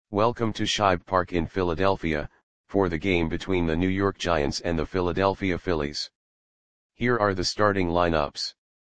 Welcome to Shibe Park in Philadelphia, for the game between the New York Giants and the Philadelphia Phillies. Here are the starting lineups.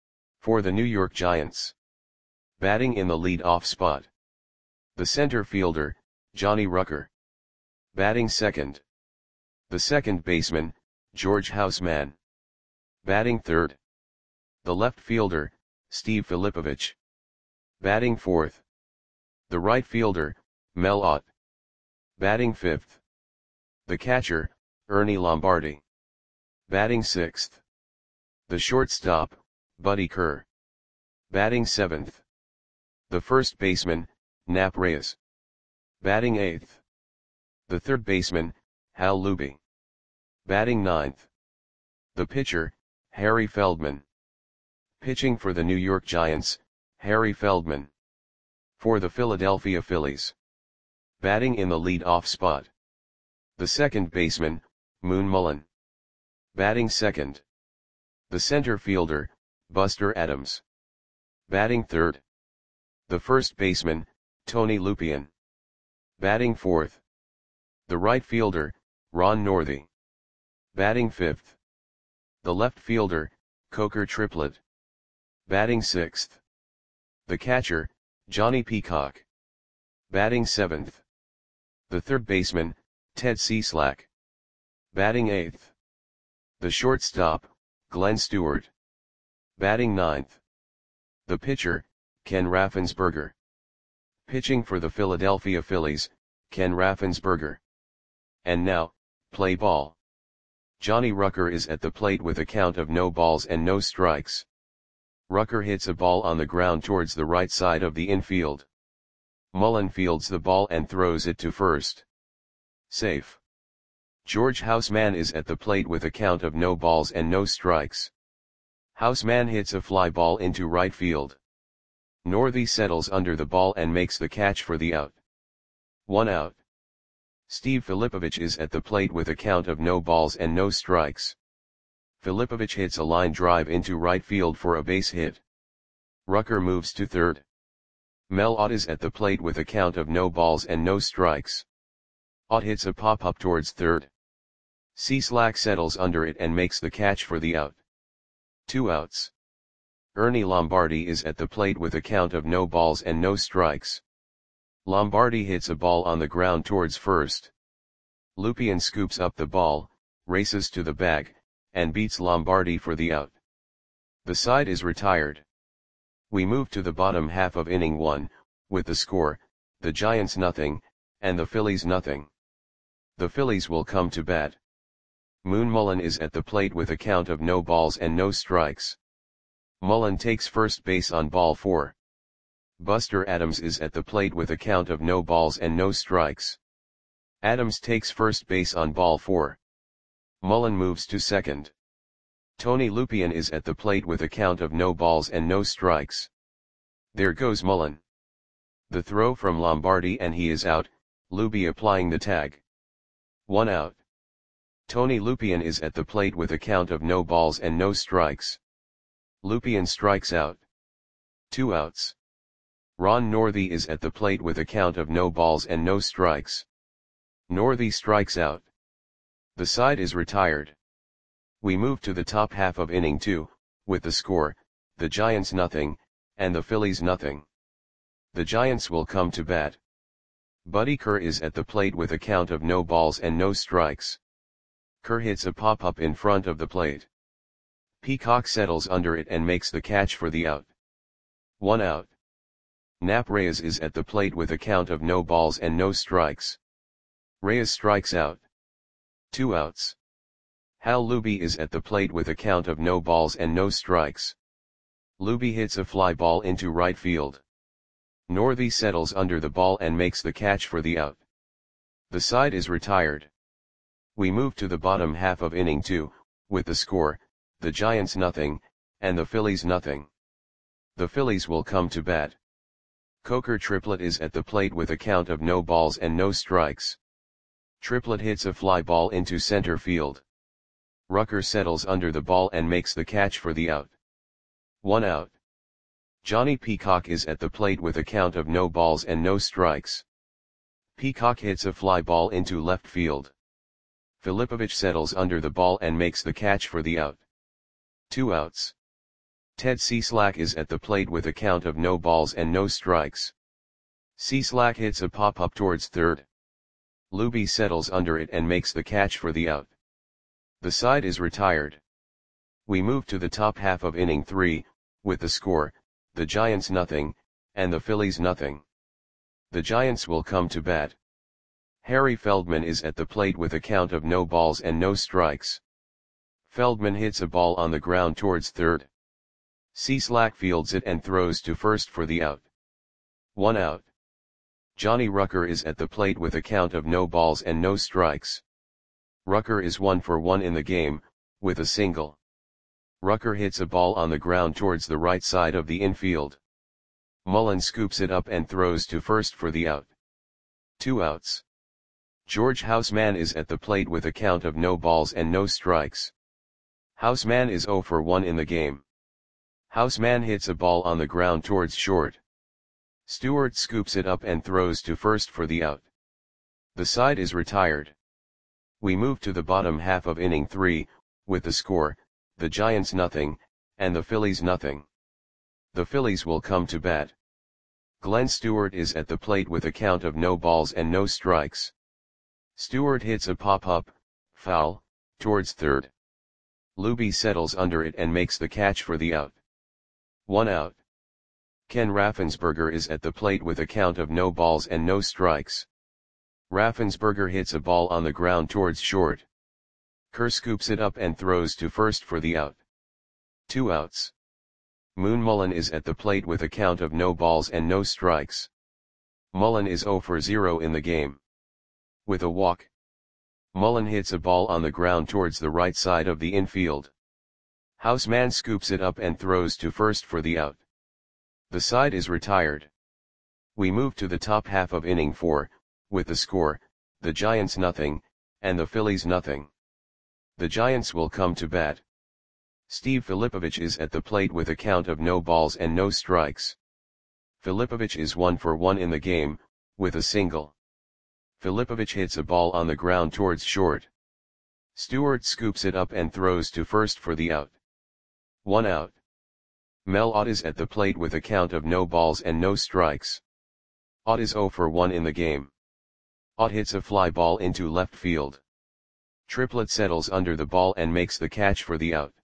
For the New York Giants. Batting in the lead-off spot. The center fielder, Johnny Rucker. Batting second. The second baseman, George Houseman. Batting third. The left fielder, Steve Filipovich. Batting fourth. The right fielder, Mel Ott. Batting fifth. The catcher, Ernie Lombardi. Batting sixth. The shortstop, Buddy Kerr. Batting seventh. The first baseman, Nap Reyes. Batting eighth. The third baseman, Hal Luby. Batting ninth. The pitcher, Harry Feldman. Pitching for the New York Giants, Harry Feldman. For the Philadelphia Phillies. Batting in the lead-off spot. The second baseman, Moon Mullin. Batting second. The center fielder, Buster Adams. Batting third. The first baseman, Tony Lupien. Batting fourth. The right fielder, Ron Northey. Batting fifth. The left fielder, Coker Triplett. Batting sixth. The catcher, Johnny Peacock. Batting seventh. The third baseman, Ted Cieslak. Batting eighth. The shortstop, Glenn Stewart. Batting ninth. The pitcher, Ken Raffensperger. Pitching for the Philadelphia Phillies, Ken Raffensperger. And now, play ball. Johnny Rucker is at the plate with a count of no balls and no strikes. Rucker hits a ball on the ground towards the right side of the infield. Mullin fields the ball and throws it to first. Safe. George Houseman is at the plate with a count of no balls and no strikes. Houseman hits a fly ball into right field. Northey settles under the ball and makes the catch for the out. 1 out. Steve Filipovich is at the plate with a count of no balls and no strikes. Filipovich hits a line drive into right field for a base hit. Rucker moves to third. Mel Ott is at the plate with a count of no balls and no strikes. Ott hits a pop-up towards third. Cieslak settles under it and makes the catch for the out. 2 outs. Ernie Lombardi is at the plate with a count of no balls and no strikes. Lombardi hits a ball on the ground towards first. Lupien scoops up the ball, races to the bag, and beats Lombardi for the out. The side is retired. We move to the bottom half of inning 1, with the score, the Giants nothing, and the Phillies nothing. The Phillies will come to bat. Moon Mullin is at the plate with a count of no balls and no strikes. Mullin takes first base on ball 4. Buster Adams is at the plate with a count of no balls and no strikes. Adams takes first base on ball 4. Mullin moves to second. Tony Lupien is at the plate with a count of no balls and no strikes. There goes Mullin. The throw from Lombardi and he is out, Luby applying the tag. 1 out. Tony Lupien is at the plate with a count of no balls and no strikes. Lupien strikes out. 2 outs. Ron Northey is at the plate with a count of no balls and no strikes. Northey strikes out. The side is retired. We move to the top half of inning 2, with the score, the Giants nothing, and the Phillies nothing. The Giants will come to bat. Buddy Kerr is at the plate with a count of no balls and no strikes. Kerr hits a pop-up in front of the plate. Peacock settles under it and makes the catch for the out. 1 out. Nap Reyes is at the plate with a count of no balls and no strikes. Reyes strikes out. 2 outs. Hal Luby is at the plate with a count of no balls and no strikes. Luby hits a fly ball into right field. Northey settles under the ball and makes the catch for the out. The side is retired. We move to the bottom half of inning 2, with the score, the Giants nothing, and the Phillies nothing. The Phillies will come to bat. Coker Triplett is at the plate with a count of no balls and no strikes. Triplett hits a fly ball into center field. Rucker settles under the ball and makes the catch for the out. 1 out. Johnny Peacock is at the plate with a count of no balls and no strikes. Peacock hits a fly ball into left field. Filipovic settles under the ball and makes the catch for the out. 2 outs. Ted Cieslak is at the plate with a count of no balls and no strikes. Cieslak hits a pop-up towards third. Luby settles under it and makes the catch for the out. The side is retired. We move to the top half of inning 3, with the score, the Giants nothing, and the Phillies nothing. The Giants will come to bat. Harry Feldman is at the plate with a count of no balls and no strikes. Feldman hits a ball on the ground towards third. Cieslak fields it and throws to first for the out. 1 out. Johnny Rucker is at the plate with a count of no balls and no strikes. Rucker is 1 for 1 in the game, with a single. Rucker hits a ball on the ground towards the right side of the infield. Mullen scoops it up and throws to first for the out. 2 outs. George Houseman is at the plate with a count of no balls and no strikes. Houseman is 0 for 1 in the game. Houseman hits a ball on the ground towards short. Stewart scoops it up and throws to first for the out. The side is retired. We move to the bottom half of inning 3, with the score, the Giants nothing, and the Phillies nothing. The Phillies will come to bat. Glenn Stewart is at the plate with a count of no balls and no strikes. Stewart hits a pop-up, foul, towards third. Luby settles under it and makes the catch for the out. 1 out. Ken Raffensperger is at the plate with a count of no balls and no strikes. Raffensperger hits a ball on the ground towards short. Kerr scoops it up and throws to first for the out. 2 outs. Moon Mullen is at the plate with a count of no balls and no strikes. Mullen is 0 for 0 in the game. With a walk. Mullen hits a ball on the ground towards the right side of the infield. Houseman scoops it up and throws to first for the out. The side is retired. We move to the top half of inning 4, with the score, the Giants nothing, and the Phillies nothing. The Giants will come to bat. Steve Filipovic is at the plate with a count of no balls and no strikes. Filipovic is 1 for 1 in the game, with a single. Filipovic hits a ball on the ground towards short. Stewart scoops it up and throws to first for the out. 1 out. Mel Ott is at the plate with a count of no balls and no strikes. Ott is 0 for 1 in the game. Ott hits a fly ball into left field. Triplett settles under the ball and makes the catch for the out.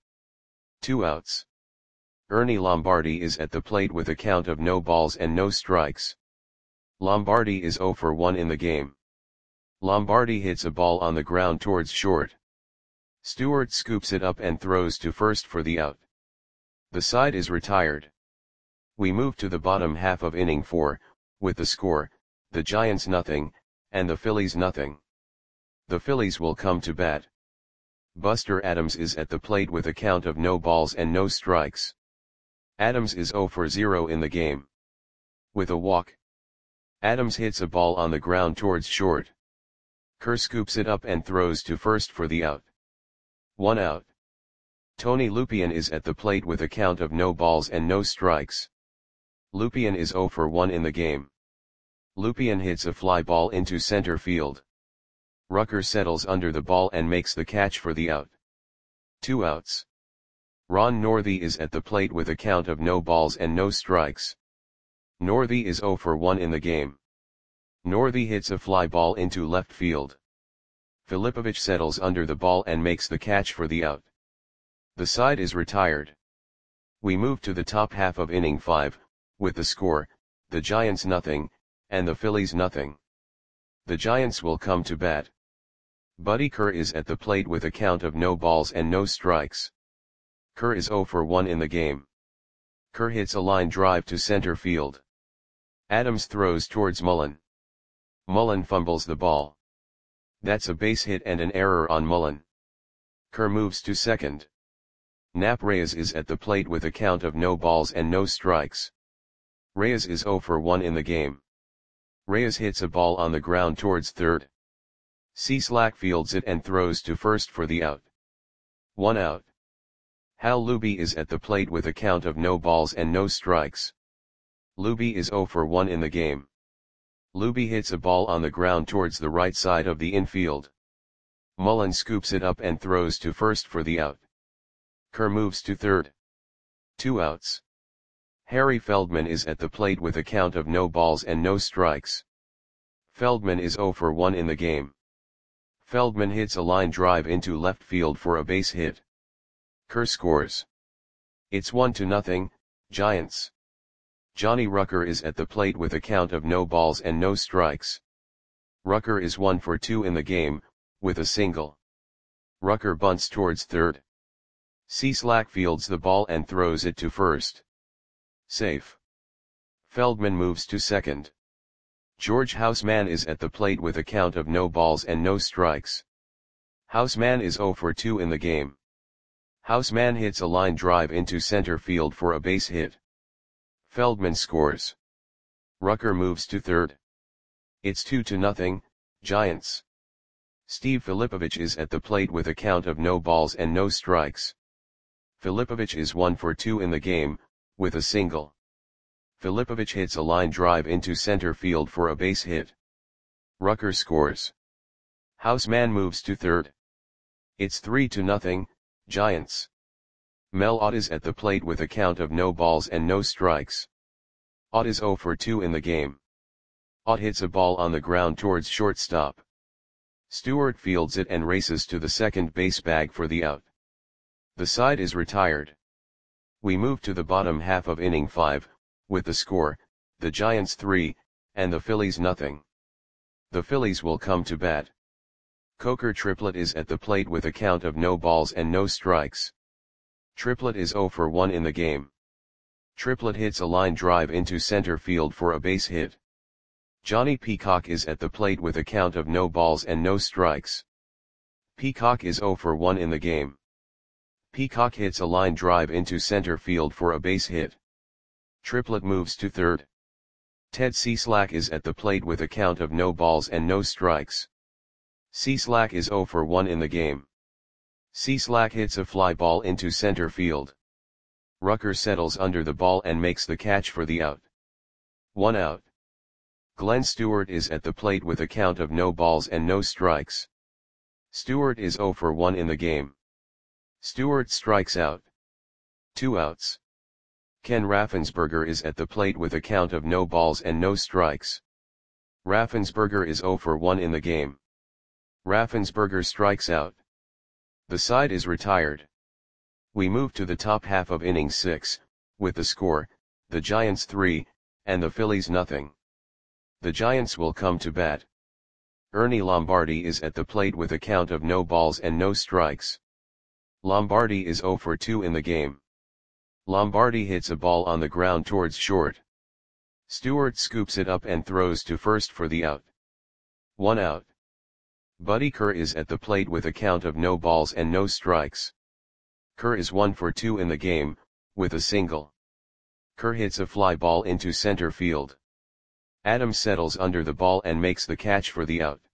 2 outs. Ernie Lombardi is at the plate with a count of no balls and no strikes. Lombardi is 0 for 1 in the game. Lombardi hits a ball on the ground towards short. Stewart scoops it up and throws to first for the out. The side is retired. We move to the bottom half of inning 4, with the score, the Giants nothing, and the Phillies nothing. The Phillies will come to bat. Buster Adams is at the plate with a count of no balls and no strikes. Adams is 0 for 0 in the game. With a walk. Adams hits a ball on the ground towards short. Kerr scoops it up and throws to first for the out. 1 out. Tony Lupien is at the plate with a count of no balls and no strikes. Lupien is 0 for 1 in the game. Lupien hits a fly ball into center field. Rucker settles under the ball and makes the catch for the out. 2 outs. Ron Northey is at the plate with a count of no balls and no strikes. Northey is 0 for 1 in the game. Northey hits a fly ball into left field. Filipovic settles under the ball and makes the catch for the out. The side is retired. We move to the top half of inning 5, with the score, the Giants nothing, and the Phillies nothing. The Giants will come to bat. Buddy Kerr is at the plate with a count of no balls and no strikes. Kerr is 0 for 1 in the game. Kerr hits a line drive to center field. Adams throws towards Mullen. Mullen fumbles the ball. That's a base hit and an error on Mullen. Kerr moves to second. Nap Reyes is at the plate with a count of no balls and no strikes. Reyes is 0 for 1 in the game. Reyes hits a ball on the ground towards third. Cieslak fields it and throws to first for the out. 1 out. Hal Luby is at the plate with a count of no balls and no strikes. Luby is 0 for 1 in the game. Luby hits a ball on the ground towards the right side of the infield. Mullen scoops it up and throws to first for the out. Kerr moves to third. 2 outs. Harry Feldman is at the plate with a count of no balls and no strikes. Feldman is 0 for 1 in the game. Feldman hits a line drive into left field for a base hit. Kerr scores. It's 1-0, Giants. Johnny Rucker is at the plate with a count of no balls and no strikes. Rucker is 1 for 2 in the game, with a single. Rucker bunts towards third. Cieslak fields the ball and throws it to first. Safe. Feldman moves to second. George Houseman is at the plate with a count of no balls and no strikes. Houseman is 0 for 2 in the game. Houseman hits a line drive into center field for a base hit. Feldman scores. Rucker moves to third. It's 2-0, Giants. Steve Filipovich is at the plate with a count of no balls and no strikes. Filipovich is 1 for 2 in the game, with a single. Filipovich hits a line drive into center field for a base hit. Rucker scores. Houseman moves to third. It's 3-0, Giants. Mel Ott is at the plate with a count of no balls and no strikes. Ott is 0 for 2 in the game. Ott hits a ball on the ground towards shortstop. Stewart fields it and races to the second base bag for the out. The side is retired. We move to the bottom half of inning 5, with the score, the Giants 3, and the Phillies nothing. The Phillies will come to bat. Coker Triplett is at the plate with a count of no balls and no strikes. Triplett is 0 for 1 in the game. Triplett hits a line drive into center field for a base hit. Johnny Peacock is at the plate with a count of no balls and no strikes. Peacock is 0 for 1 in the game. Peacock hits a line drive into center field for a base hit. Triplett moves to third. Ted Cieslak is at the plate with a count of no balls and no strikes. Cieslak is 0 for 1 in the game. Cieslak hits a fly ball into center field. Rucker settles under the ball and makes the catch for the out. 1 out. Glenn Stewart is at the plate with a count of no balls and no strikes. Stewart is 0 for 1 in the game. Stewart strikes out. 2 outs. Ken Raffensperger is at the plate with a count of no balls and no strikes. Raffensperger is 0 for 1 in the game. Raffensperger strikes out. The side is retired. We move to the top half of inning 6, with the score, the Giants 3, and the Phillies nothing. The Giants will come to bat. Ernie Lombardi is at the plate with a count of no balls and no strikes. Lombardi is 0 for 2 in the game. Lombardi hits a ball on the ground towards short. Stewart scoops it up and throws to first for the out. 1 out. Buddy Kerr is at the plate with a count of no balls and no strikes. Kerr is 1 for 2 in the game, with a single. Kerr hits a fly ball into center field. Adams settles under the ball and makes the catch for the out.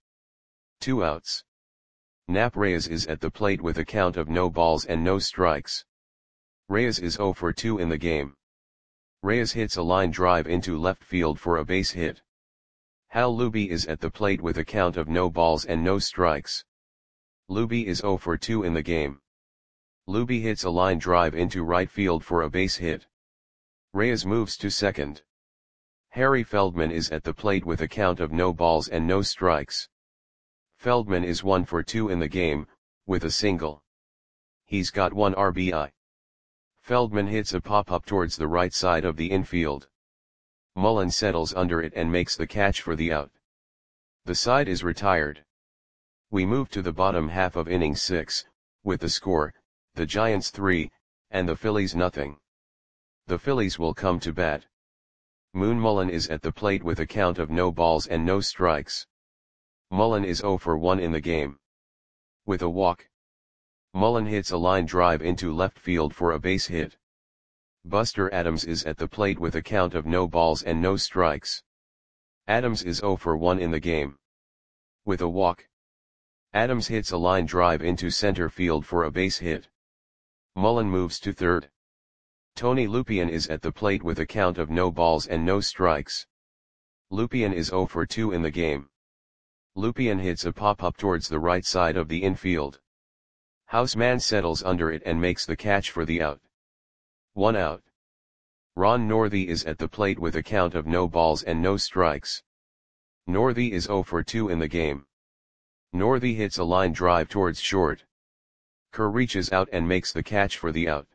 2 outs. Nap Reyes is at the plate with a count of no balls and no strikes. Reyes is 0 for 2 in the game. Reyes hits a line drive into left field for a base hit. Hal Luby is at the plate with a count of no balls and no strikes. Luby is 0 for 2 in the game. Luby hits a line drive into right field for a base hit. Reyes moves to second. Harry Feldman is at the plate with a count of no balls and no strikes. Feldman is 1 for 2 in the game, with a single. He's got 1 RBI. Feldman hits a pop-up towards the right side of the infield. Mullen settles under it and makes the catch for the out. The side is retired. We move to the bottom half of inning 6, with the score, the Giants 3, and the Phillies nothing. The Phillies will come to bat. Moon Mullen is at the plate with a count of no balls and no strikes. Mullen is 0 for 1 in the game. With a walk. Mullen hits a line drive into left field for a base hit. Buster Adams is at the plate with a count of no balls and no strikes. Adams is 0 for 1 in the game. With a walk. Adams hits a line drive into center field for a base hit. Mullen moves to third. Tony Lupien is at the plate with a count of no balls and no strikes. Lupien is 0 for 2 in the game. Lupien hits a pop-up towards the right side of the infield. Houseman settles under it and makes the catch for the out. 1 out. Ron Northey is at the plate with a count of no balls and no strikes. Northey is 0 for 2 in the game. Northey hits a line drive towards short. Kerr reaches out and makes the catch for the out.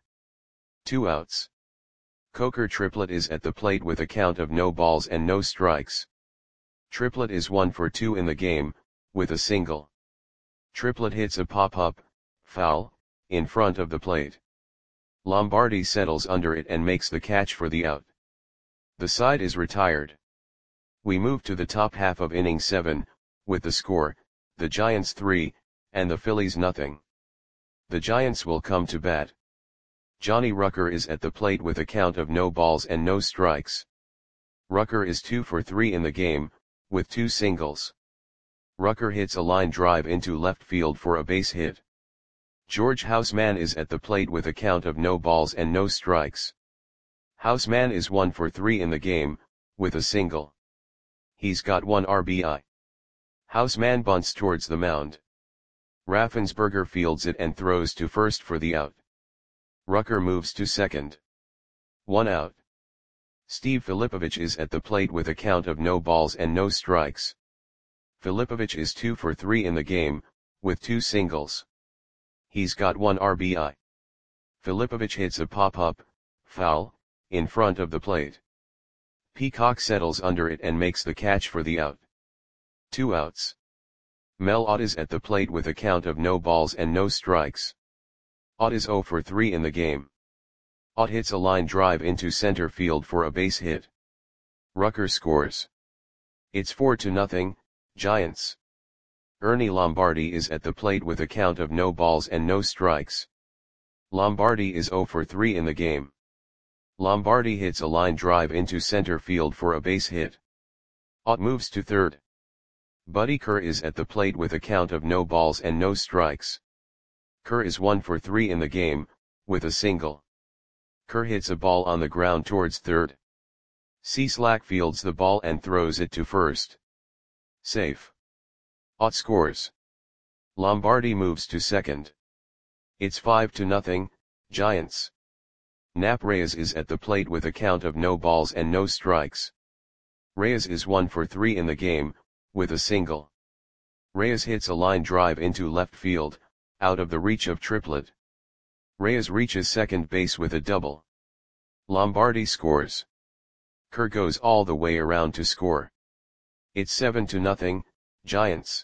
2 outs. Coker Triplett is at the plate with a count of no balls and no strikes. Triplett is 1 for 2 in the game, with a single. Triplett hits a pop-up, foul, in front of the plate. Lombardi settles under it and makes the catch for the out. The side is retired. We move to the top half of inning 7, with the score, the Giants 3, and the Phillies nothing. The Giants will come to bat. Johnny Rucker is at the plate with a count of no balls and no strikes. Rucker is 2 for 3 in the game, with 2 singles. Rucker hits a line drive into left field for a base hit. George Houseman is at the plate with a count of no balls and no strikes. Houseman is 1 for 3 in the game, with a single. He's got 1 RBI. Houseman bunts towards the mound. Raffensperger fields it and throws to first for the out. Rucker moves to second. 1 out. Steve Filipovich is at the plate with a count of no balls and no strikes. Filipovich is 2 for 3 in the game, with 2 singles. He's got 1 RBI. Filipovich hits a pop-up, foul, in front of the plate. Peacock settles under it and makes the catch for the out. 2 outs. Mel Ott is at the plate with a count of no balls and no strikes. Ott is 0 for 3 in the game. Ott hits a line drive into center field for a base hit. Rucker scores. It's 4-0, Giants. Ernie Lombardi is at the plate with a count of no balls and no strikes. Lombardi is 0 for 3 in the game. Lombardi hits a line drive into center field for a base hit. Ott moves to third. Buddy Kerr is at the plate with a count of no balls and no strikes. Kerr is 1 for 3 in the game, with a single. Kerr hits a ball on the ground towards third. Cieslak fields the ball and throws it to first. Safe. Ott scores. Lombardi moves to second. It's 5-0, Giants. Nap Reyes is at the plate with a count of no balls and no strikes. Reyes is 1 for 3 in the game, with a single. Reyes hits a line drive into left field, out of the reach of Triplett. Reyes reaches second base with a double. Lombardi scores. Kerr goes all the way around to score. It's 7-0, Giants.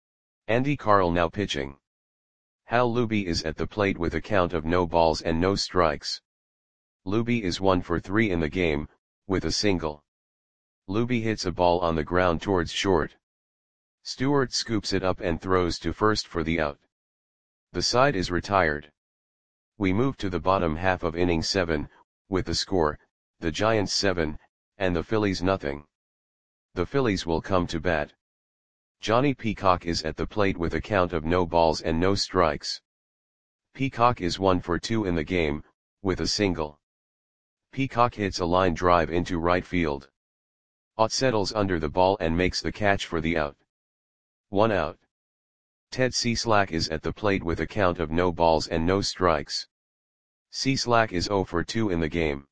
Andy Carl now pitching. Hal Luby is at the plate with a count of no balls and no strikes. Luby is 1 for 3 in the game, with a single. Luby hits a ball on the ground towards short. Stewart scoops it up and throws to first for the out. The side is retired. We move to the bottom half of inning 7, with the score, the Giants 7, and the Phillies nothing. The Phillies will come to bat. Johnny Peacock is at the plate with a count of no balls and no strikes. Peacock is 1 for 2 in the game, with a single. Peacock hits a line drive into right field. Ott settles under the ball and makes the catch for the out. 1 out. Ted Cieslak is at the plate with a count of no balls and no strikes. Cieslak is 0 for 2 in the game.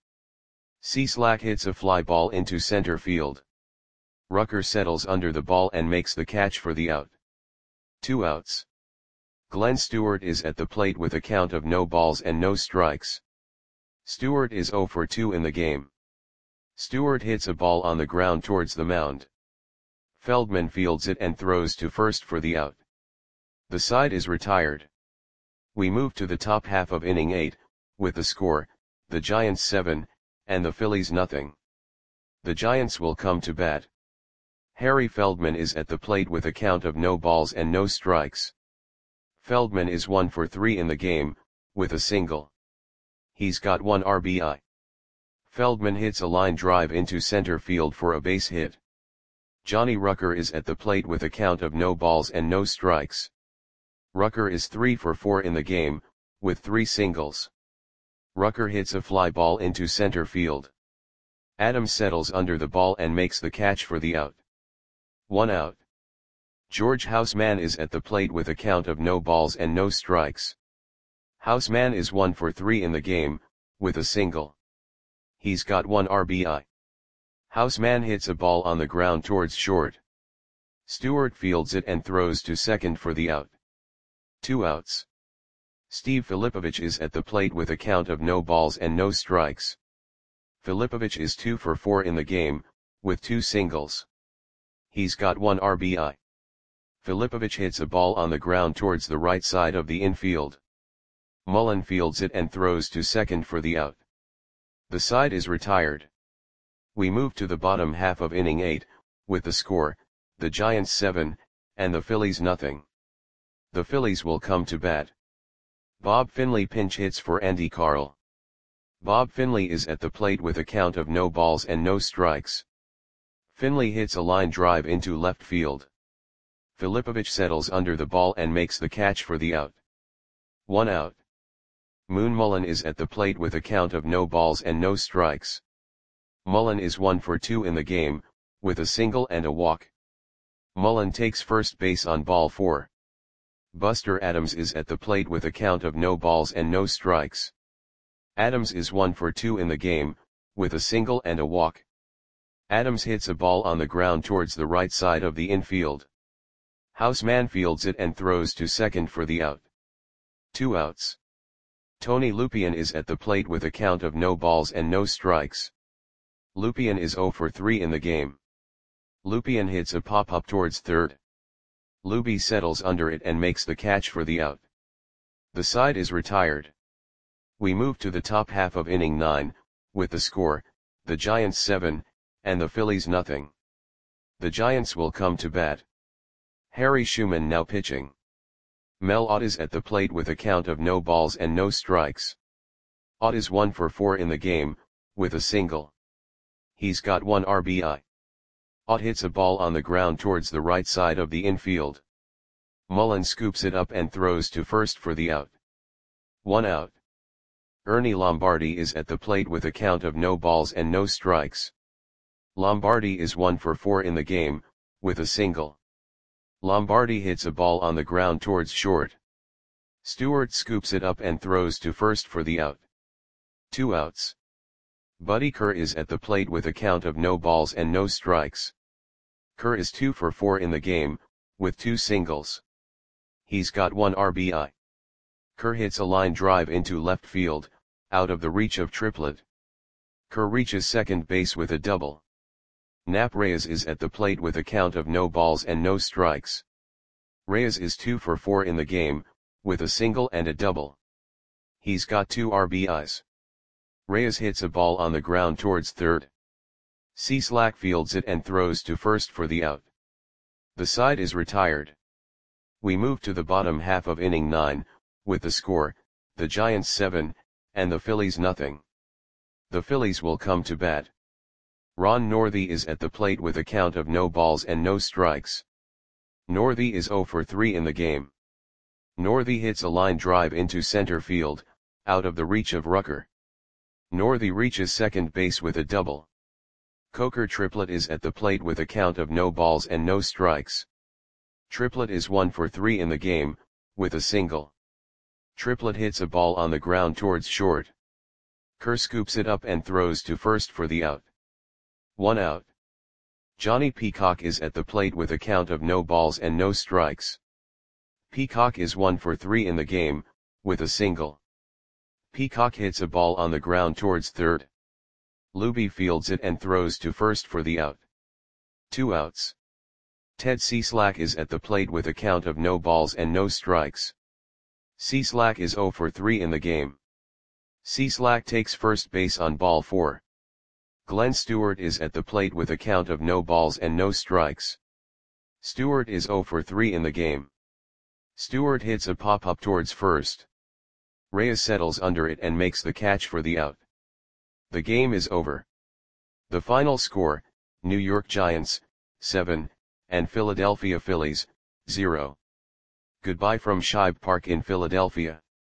Cieslak hits a fly ball into center field. Rucker settles under the ball and makes the catch for the out. 2 outs. Glenn Stewart is at the plate with a count of no balls and no strikes. Stewart is 0 for 2 in the game. Stewart hits a ball on the ground towards the mound. Feldman fields it and throws to first for the out. The side is retired. We move to the top half of inning 8, with the score, the Giants 7, and the Phillies nothing. The Giants will come to bat. Harry Feldman is at the plate with a count of no balls and no strikes. Feldman is 1 for 3 in the game, with a single. He's got 1 RBI. Feldman hits a line drive into center field for a base hit. Johnny Rucker is at the plate with a count of no balls and no strikes. Rucker is 3 for 4 in the game, with 3 singles. Rucker hits a fly ball into center field. Adams settles under the ball and makes the catch for the out. 1 out. George Houseman is at the plate with a count of no balls and no strikes. Houseman is 1 for 3 in the game, with a single. He's got 1 RBI. Houseman hits a ball on the ground towards short. Stewart fields it and throws to second for the out. 2 outs. Steve Filipovich is at the plate with a count of no balls and no strikes. Filipovich is 2 for 4 in the game, with 2 singles. He's got 1 RBI. Filipovich hits a ball on the ground towards the right side of the infield. Mullen fields it and throws to second for the out. The side is retired. We move to the bottom half of inning 8, with the score, the Giants 7, and the Phillies nothing. The Phillies will come to bat. Bob Finley pinch hits for Andy Carl. Bob Finley is at the plate with a count of no balls and no strikes. Finley hits a line drive into left field. Filipovich settles under the ball and makes the catch for the out. 1 out. Moon Mullen is at the plate with a count of no balls and no strikes. Mullen is 1 for 2 in the game, with a single and a walk. Mullen takes first base on ball 4. Buster Adams is at the plate with a count of no balls and no strikes. Adams is 1 for 2 in the game, with a single and a walk. Adams hits a ball on the ground towards the right side of the infield. Houseman fields it and throws to second for the out. 2 outs. Tony Lupien is at the plate with a count of no balls and no strikes. Lupien is 0 for 3 in the game. Lupien hits a pop-up towards third. Luby settles under it and makes the catch for the out. The side is retired. We move to the top half of inning 9, with the score, the Giants 7, and the Phillies nothing. The Giants will come to bat. Harry Schumann now pitching. Mel Ott is at the plate with a count of no balls and no strikes. Ott is 1 for 4 in the game, with a single. He's got 1 RBI. Ott hits a ball on the ground towards the right side of the infield. Mullen scoops it up and throws to first for the out. 1 out. Ernie Lombardi is at the plate with a count of no balls and no strikes. Lombardi is 1 for 4 in the game, with a single. Lombardi hits a ball on the ground towards short. Stewart scoops it up and throws to first for the out. 2 outs. Buddy Kerr is at the plate with a count of no balls and no strikes. Kerr is 2 for 4 in the game, with 2 singles. He's got 1 RBI. Kerr hits a line drive into left field, out of the reach of Triplett. Kerr reaches second base with a double. Nap Reyes is at the plate with a count of no balls and no strikes. Reyes is 2 for 4 in the game, with a single and a double. He's got 2 RBIs. Reyes hits a ball on the ground towards third. Cieslak fields it and throws to first for the out. The side is retired. We move to the bottom half of inning 9, with the score, the Giants 7, and the Phillies nothing. The Phillies will come to bat. Ron Northey is at the plate with a count of no balls and no strikes. Northey is 0 for 3 in the game. Northey hits a line drive into center field, out of the reach of Rucker. Northey reaches second base with a double. Coker Triplett is at the plate with a count of no balls and no strikes. Triplett is 1 for 3 in the game, with a single. Triplett hits a ball on the ground towards short. Kerr scoops it up and throws to first for the out. 1 out. Johnny Peacock is at the plate with a count of no balls and no strikes. Peacock is 1 for 3 in the game, with a single. Peacock hits a ball on the ground towards third. Luby fields it and throws to first for the out. 2 outs. Ted Cieslak is at the plate with a count of no balls and no strikes. Cieslak is 0 for 3 in the game. Cieslak takes first base on ball 4. Glenn Stewart is at the plate with a count of no balls and no strikes. Stewart is 0 for 3 in the game. Stewart hits a pop-up towards first. Reyes settles under it and makes the catch for the out. The game is over. The final score, New York Giants, 7, and Philadelphia Phillies, 0. Goodbye from Shibe Park in Philadelphia.